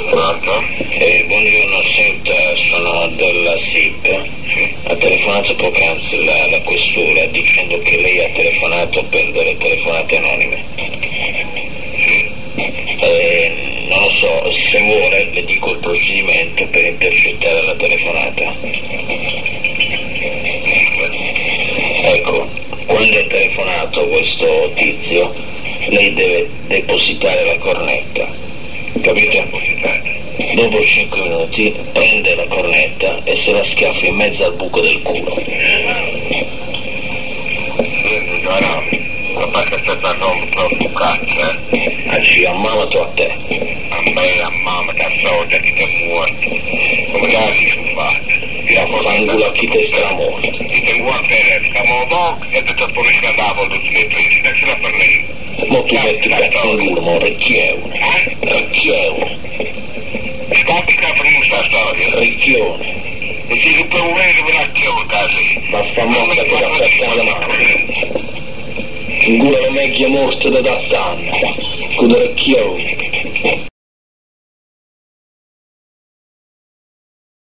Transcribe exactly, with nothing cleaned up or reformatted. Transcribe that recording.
Pronto? Eh, buongiorno, senta, sono della S I P. Sì. Ha telefonato poc'anzi la, la questura dicendo che lei ha telefonato per delle telefonate anonime. Sì. Eh, non lo so, se vuole le dico il procedimento per intercettare la telefonata. Ecco, quando ha telefonato questo tizio, lei deve depositare la cornetta, capite? Dopo cinque minuti prende la cornetta e se la schiaffa in mezzo al buco del culo. Quindi, no, no, non basta aspettare un po' cazzo, eh? Ah, ci ammamato a te. A me, a mamma, da soda, che ti è morto. Come cazzo si fa? La fangulo a chi te sta morto. Ti ti vuoi bene, siamo poco e ti pulisci andavo tutti le presi, da ce la per lei. Mo tu metti il fangulo, mo recchione. Recchione. Scappi la prima storia. Ricchione. E se si può vedere per la chiota, sì. Ma fa morta che da frattare la mano. Figura lo meglio morto da datt'anno. Con recchione.